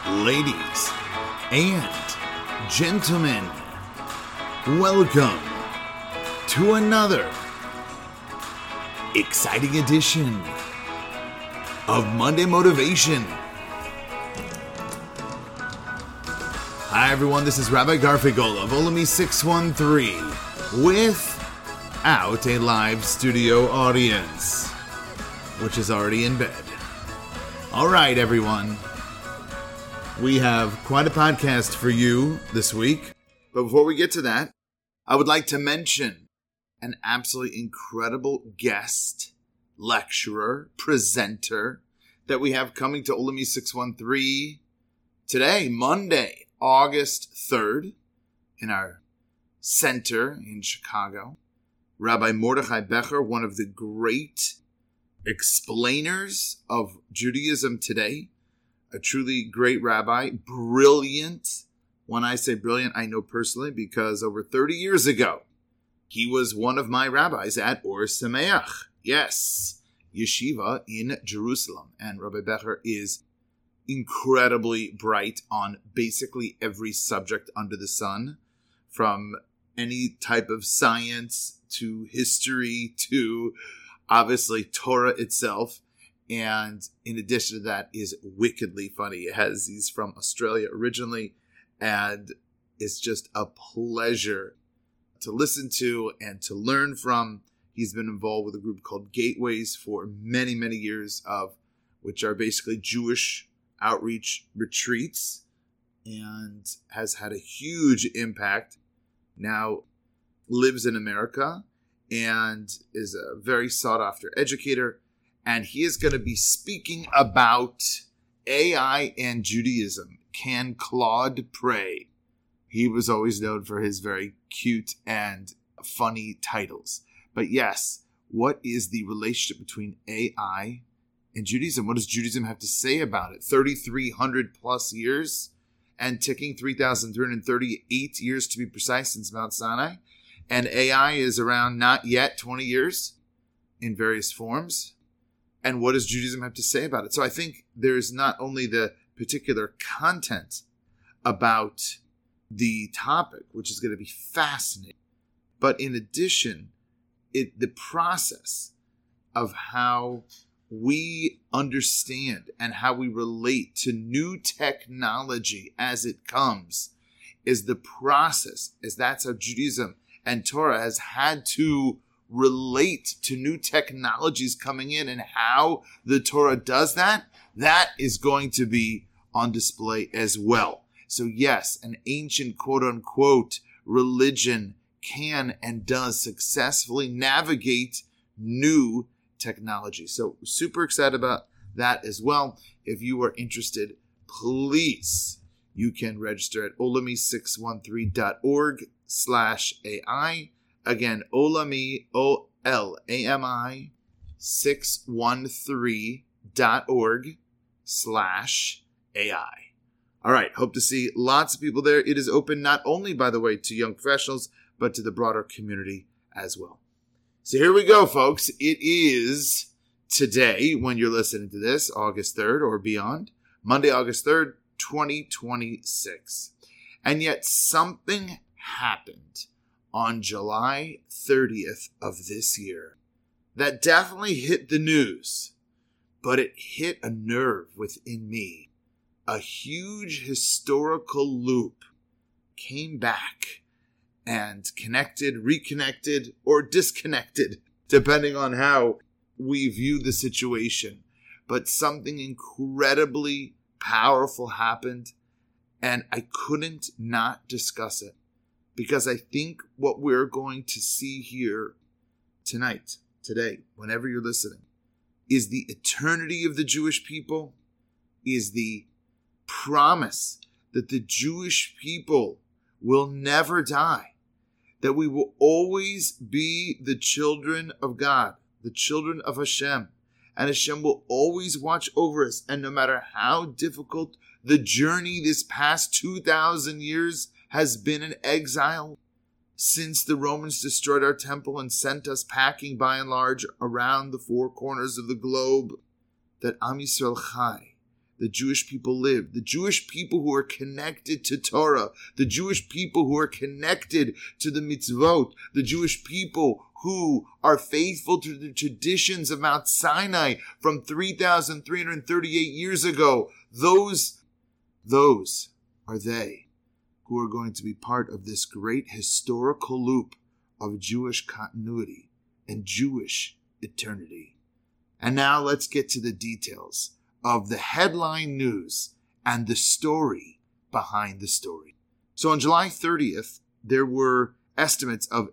Ladies and gentlemen, welcome to another exciting edition of Monday Motivation. Hi everyone, this is Rabbi Garfinkel of Olami 613 without a live studio audience, which is already in bed. All right, everyone. We have quite a podcast for you this week. But before we get to that, I would like to mention an absolutely incredible guest, lecturer, presenter that we have coming to Olami 613 today, Monday, August 3rd, in our center in Chicago. Rabbi Mordechai Becher, one of the great explainers of Judaism today. A truly great rabbi, brilliant. When I say brilliant, I know personally because over 30 years ago, he was one of my rabbis at Or Sameach. Yes, yeshiva in Jerusalem. And Rabbi Becher is incredibly bright on basically every subject under the sun, from any type of science to history to obviously Torah itself. And in addition to that, is wickedly funny. He's from Australia originally, and it's just a pleasure to listen to and to learn from. He's been involved with a group called Gateways for many, many years, which are basically Jewish outreach retreats, and has had a huge impact. Now lives in America and is a very sought-after educator. And he is going to be speaking about AI and Judaism. Can Claude pray? He was always known for his very cute and funny titles. But yes, what is the relationship between AI and Judaism? What does Judaism have to say about it? 3,300 plus years and ticking, 3,338 years to be precise since Mount Sinai. And AI is around not yet 20 years in various forms. And what does Judaism have to say about it? So I think there's not only the particular content about the topic, which is going to be fascinating, but in addition, the process of how we understand and how we relate to new technology as it comes is the process, as that's how Judaism and Torah has had to relate to new technologies coming in, and how the Torah does that is going to be on display as well. So yes, an ancient quote-unquote religion can and does successfully navigate new technology. So super excited about that as well. If you are interested, please, you can register at olami613.org/AI. Again, Olami, O-L-A-M-I, 613.org/AI. All right, hope to see lots of people there. It is open not only, by the way, to young professionals, but to the broader community as well. So here we go, folks. It is today, when you're listening to this, August 3rd or beyond, Monday, August 3rd, 2026. And yet something happened on July 30th of this year that definitely hit the news, but it hit a nerve within me. A huge historical loop came back and connected, reconnected, or disconnected, depending on how we view the situation. But something incredibly powerful happened, and I couldn't not discuss it. Because I think what we're going to see here tonight, today, whenever you're listening, is the eternity of the Jewish people, is the promise that the Jewish people will never die, that we will always be the children of God, the children of Hashem, and Hashem will always watch over us. And no matter how difficult the journey this past 2,000 years has been in exile, since the Romans destroyed our temple and sent us packing by and large around the four corners of the globe, that Am Yisrael Chai, the Jewish people lived, the Jewish people who are connected to Torah, the Jewish people who are connected to the mitzvot, the Jewish people who are faithful to the traditions of Mount Sinai from 3,338 years ago. Those are they who are going to be part of this great historical loop of Jewish continuity and Jewish eternity. And now let's get to the details of the headline news and the story behind the story. So on July 30th, there were estimates of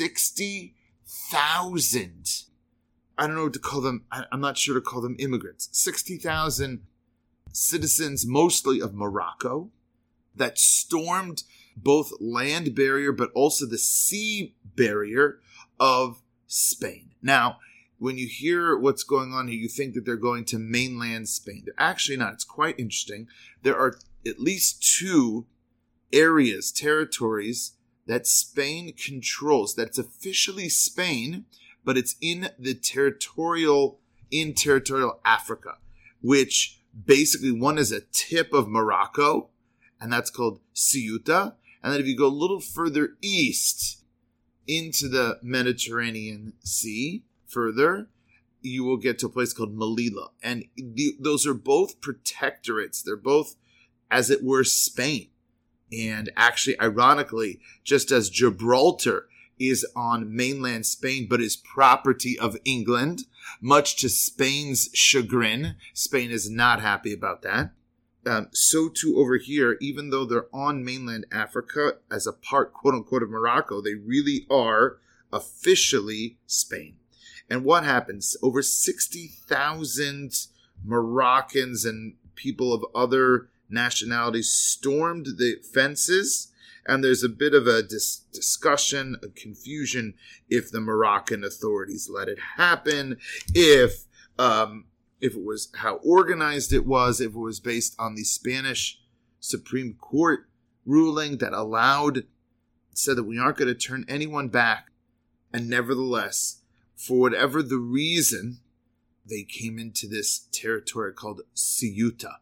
60,000, I don't know what to call them, I'm not sure to call them immigrants, 60,000 citizens, mostly of Morocco, that stormed both land barrier but also the sea barrier of Spain. Now, when you hear what's going on here, you think that they're going to mainland Spain. They're actually not. It's quite interesting. There are at least two areas, territories, that Spain controls. That's officially Spain, but it's in territorial Africa, which basically one is a tip of Morocco, and that's called Ceuta. And then if you go a little further east into the Mediterranean Sea, further, you will get to a place called Melilla. And those are both protectorates. They're both, as it were, Spain. And actually, ironically, just as Gibraltar is on mainland Spain, but is property of England, much to Spain's chagrin, Spain is not happy about that. So too over here, even though they're on mainland Africa as a part, quote unquote, of Morocco, they really are officially Spain. And what happens? Over 60,000 Moroccans and people of other nationalities stormed the fences. And there's a bit of a discussion, a confusion, if the Moroccan authorities let it happen, if it was how organized it was, if it was based on the Spanish Supreme Court ruling that said that we aren't going to turn anyone back. And nevertheless, for whatever the reason, they came into this territory called Ceuta,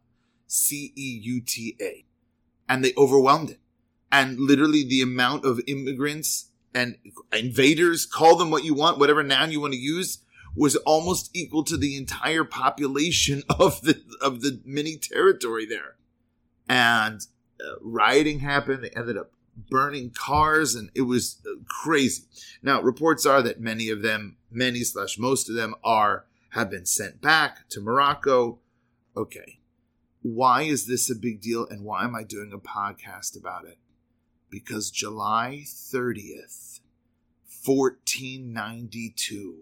Ceuta, and they overwhelmed it. And literally the amount of immigrants and invaders, call them what you want, whatever noun you want to use, was almost equal to the entire population of the mini territory there. And rioting happened. They ended up burning cars, and it was crazy. Now, reports are that most of them have been sent back to Morocco. Okay, why is this a big deal, and why am I doing a podcast about it? Because July 30th, 1492,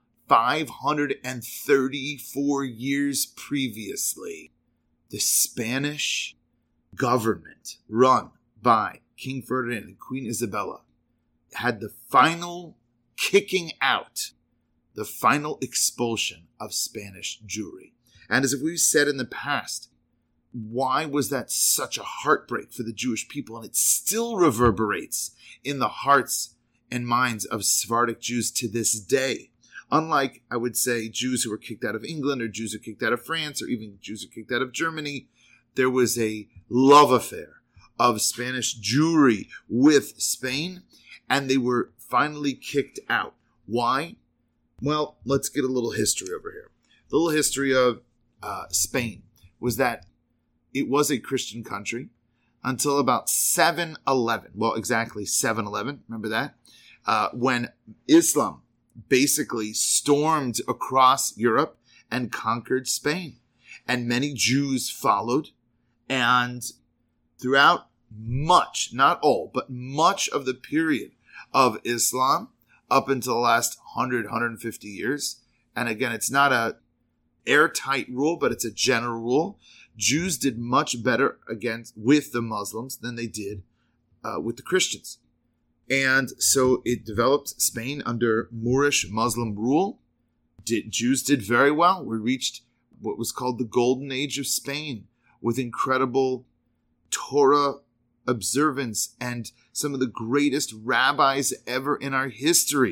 534 years previously, the Spanish government, run by King Ferdinand and Queen Isabella, had the final kicking out, the final expulsion of Spanish Jewry. And as we've said in the past, why was that such a heartbreak for the Jewish people? And it still reverberates in the hearts and minds of Sephardic Jews to this day. Unlike, I would say, Jews who were kicked out of England, or Jews who were kicked out of France, or even Jews who were kicked out of Germany, there was a love affair of Spanish Jewry with Spain, and they were finally kicked out. Why? Well, let's get a little history over here. The little history of Spain was that it was a Christian country until about 711. Well, exactly 711. Remember that? When Islam basically stormed across Europe and conquered Spain. And many Jews followed. And throughout much, not all, but much of the period of Islam up until the last 100, 150 years. And again, it's not a airtight rule, but it's a general rule. Jews did much better with the Muslims than they did with the Christians. And so it developed Spain under Moorish Muslim rule. Jews did very well. We reached what was called the Golden Age of Spain, with incredible Torah observance and some of the greatest rabbis ever in our history.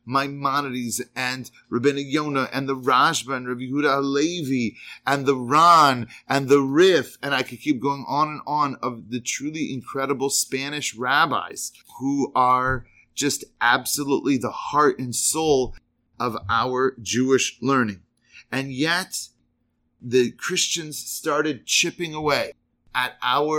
Maimonides and Rabbeinu Yonah and the Rashba and Rabbi Yehuda Halevi and the Ran and the Rif, and I could keep going on of the truly incredible Spanish rabbis who are just absolutely the heart and soul of our Jewish learning. And yet, the Christians started chipping away at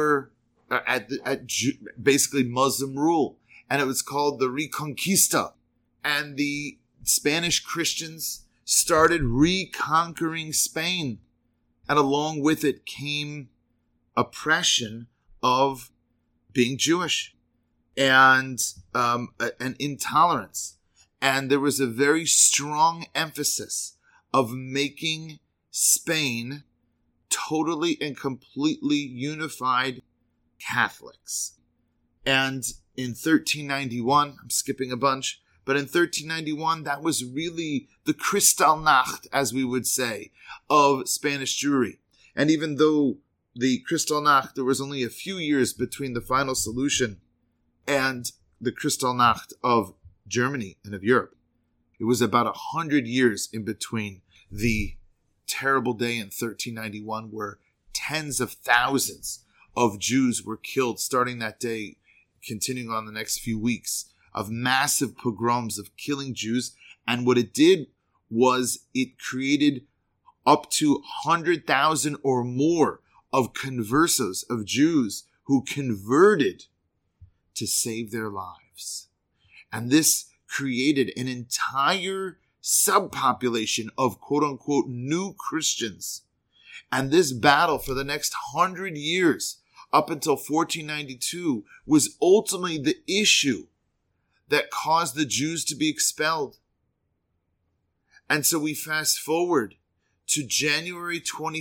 basically Muslim rule. And it was called the Reconquista. And the Spanish Christians started reconquering Spain. And along with it came oppression of being Jewish and intolerance. And there was a very strong emphasis of making Spain totally and completely unified Catholics. And in 1391, I'm skipping a bunch, but in 1391, that was really the Kristallnacht, as we would say, of Spanish Jewry. And even though the Kristallnacht, there was only a few years between the final solution and the Kristallnacht of Germany and of Europe, it was about 100 years in between the terrible day in 1391 where tens of thousands of Jews were killed starting that day, continuing on the next few weeks, of massive pogroms of killing Jews. And what it did was it created up to 100,000 or more of conversos, of Jews who converted to save their lives. And this created an entire subpopulation of quote-unquote new Christians. And this battle for the next 100 years, up until 1492, was ultimately the issue that caused the Jews to be expelled. And so we fast forward to January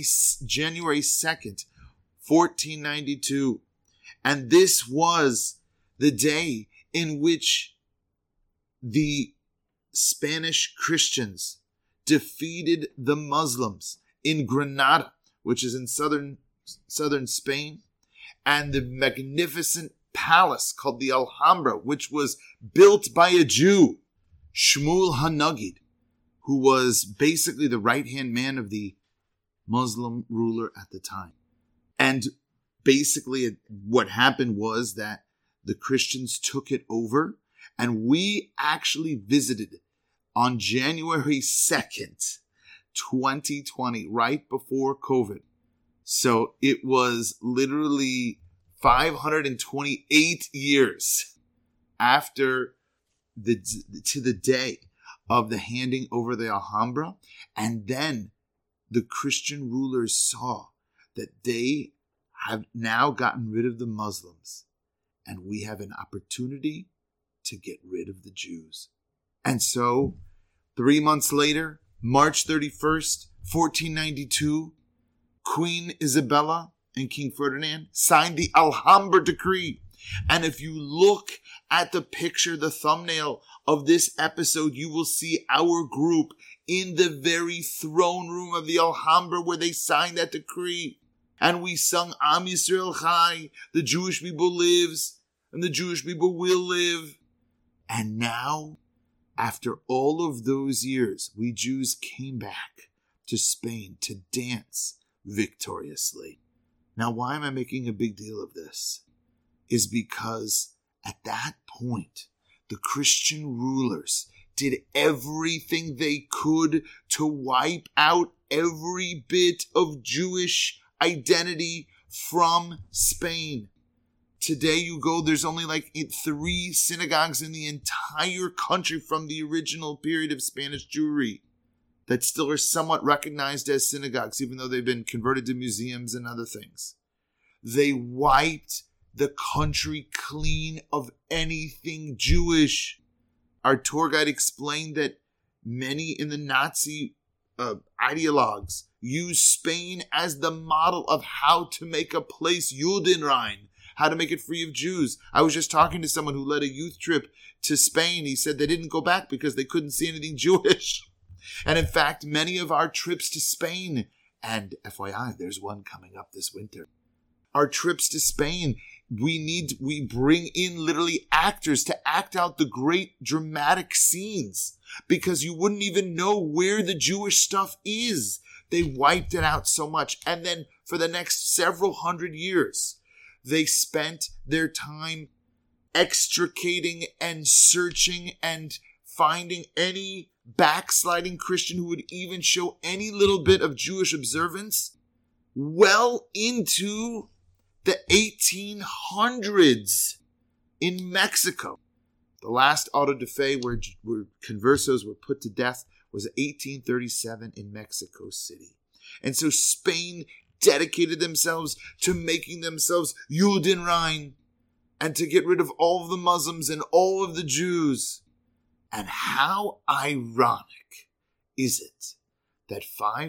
2nd, 1492. And this was the day in which the Spanish Christians defeated the Muslims in Granada, which is in southern Spain, and the magnificent palace called the Alhambra, which was built by a Jew, Shmuel HaNagid, who was basically the right-hand man of the Muslim ruler at the time. And basically what happened was that the Christians took it over, and we actually visited on January 2nd, 2020, right before COVID. So it was literally 528 years after to the day of the handing over the Alhambra. And then the Christian rulers saw that they have now gotten rid of the Muslims, and we have an opportunity to get rid of the Jews. And so 3 months later, March 31st, 1492, Queen Isabella and King Ferdinand signed the Alhambra Decree. And if you look at the picture, the thumbnail of this episode, you will see our group in the very throne room of the Alhambra where they signed that decree. And we sung Am Yisrael Chai, the Jewish people lives, and the Jewish people will live. And now, after all of those years, we Jews came back to Spain to dance victoriously. Now, why am I making a big deal of this? Is because at that point, the Christian rulers did everything they could to wipe out every bit of Jewish identity from Spain. Today you go, there's only like 3 synagogues in the entire country from the original period of Spanish Jewry that still are somewhat recognized as synagogues, even though they've been converted to museums and other things. They wiped the country clean of anything Jewish. Our tour guide explained that many in the Nazi ideologues used Spain as the model of how to make a place Judenrein, how to make it free of Jews. I was just talking to someone who led a youth trip to Spain. He said they didn't go back because they couldn't see anything Jewish. And in fact, many of our trips to Spain, and FYI, there's one coming up this winter, our trips to Spain, we bring in literally actors to act out the great dramatic scenes, because you wouldn't even know where the Jewish stuff is. They wiped it out so much. And then for the next several hundred years, they spent their time extricating and searching and finding any backsliding Christian who would even show any little bit of Jewish observance well into the 1800s in Mexico. The last auto de fe where conversos were put to death was 1837 in Mexico City. And so Spain dedicated themselves to making themselves Judenrein and to get rid of all of the Muslims and all of the Jews. And how ironic is it that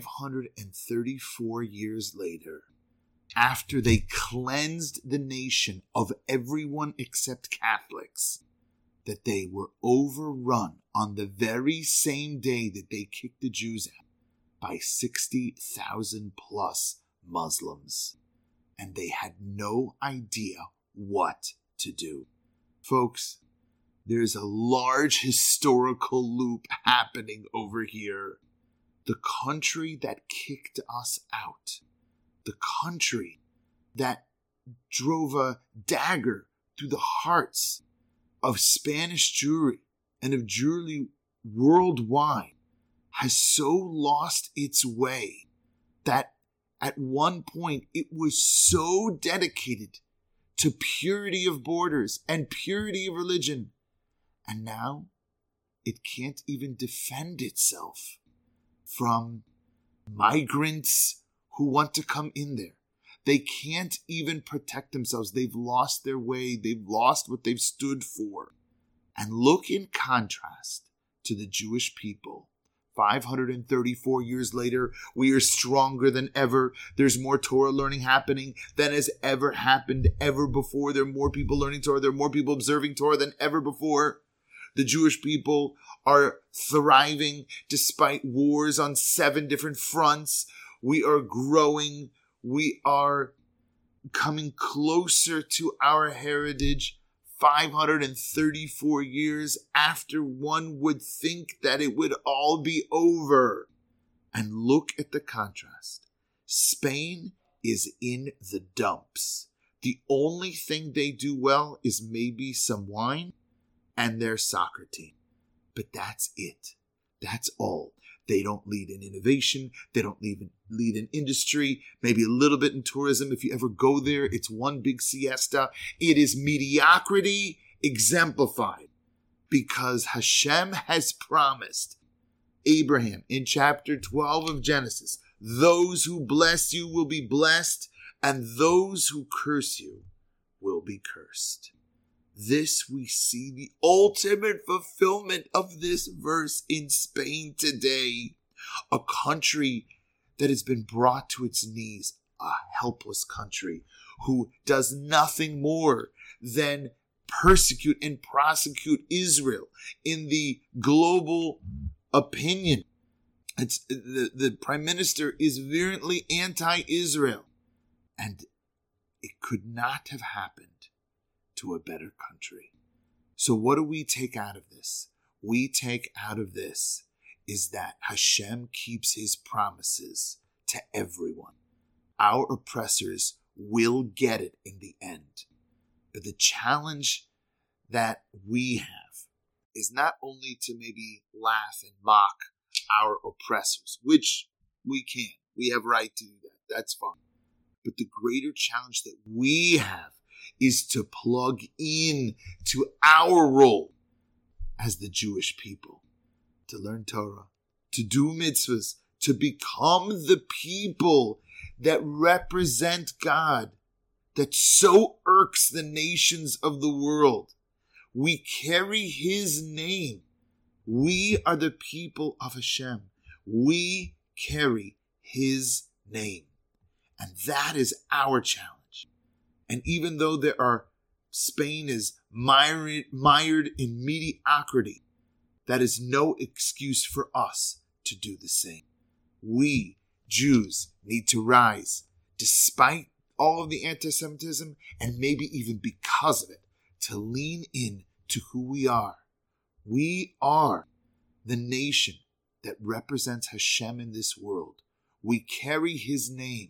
534 years later, after they cleansed the nation of everyone except Catholics, that they were overrun on the very same day that they kicked the Jews out by 60,000 plus Muslims. And they had no idea what to do. Folks, there's a large historical loop happening over here. The country that kicked us out, the country that drove a dagger through the hearts of Spanish Jewry and of Jewry worldwide, has so lost its way that at one point it was so dedicated to purity of borders and purity of religion, and now it can't even defend itself from migrants who want to come in there. They can't even protect themselves. They've lost their way. They've lost what they've stood for. And look in contrast to the Jewish people. 534 years later, we are stronger than ever. There's more Torah learning happening than has ever happened ever before. There are more people learning Torah. There are more people observing Torah than ever before. The Jewish people are thriving despite wars on 7 different fronts. We are growing. We are coming closer to our heritage 534 years after one would think that it would all be over. And look at the contrast. Spain is in the dumps. The only thing they do well is maybe some wine and their soccer team. But that's it. That's all. They don't lead in innovation. They don't lead in industry, maybe a little bit in tourism. If you ever go there, it's one big siesta. It is mediocrity exemplified, because Hashem has promised Abraham in chapter 12 of Genesis, those who bless you will be blessed, and those who curse you will be cursed. This, we see the ultimate fulfillment of this verse in Spain today, a country that has been brought to its knees, a helpless country who does nothing more than persecute and prosecute Israel in the global opinion. The prime minister is virulently anti-Israel, and it could not have happened to a better country. So what do we take out of this? We take out of this is that Hashem keeps his promises to everyone. Our oppressors will get it in the end. But the challenge that we have is not only to maybe laugh and mock our oppressors, which we can. We have right to do that. That's fine. But the greater challenge that we have is to plug in to our role as the Jewish people, to learn Torah, to do mitzvahs, to become the people that represent God, that so irks the nations of the world. We carry his name. We are the people of Hashem. We carry his name. And that is our challenge. And even though Spain is mired in mediocrity, that is no excuse for us to do the same. We, Jews, need to rise despite all of the anti-Semitism, and maybe even because of it, to lean in to who we are. We are the nation that represents Hashem in this world. We carry his name.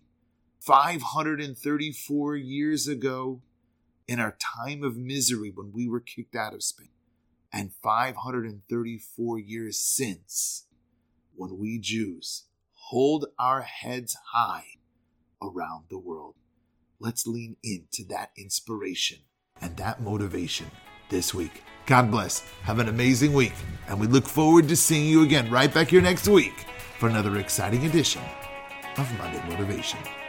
534 years ago, in our time of misery when we were kicked out of Spain, and 534 years since, when we Jews hold our heads high around the world. Let's lean into that inspiration and that motivation this week. God bless. Have an amazing week. And we look forward to seeing you again right back here next week for another exciting edition of Monday Motivation.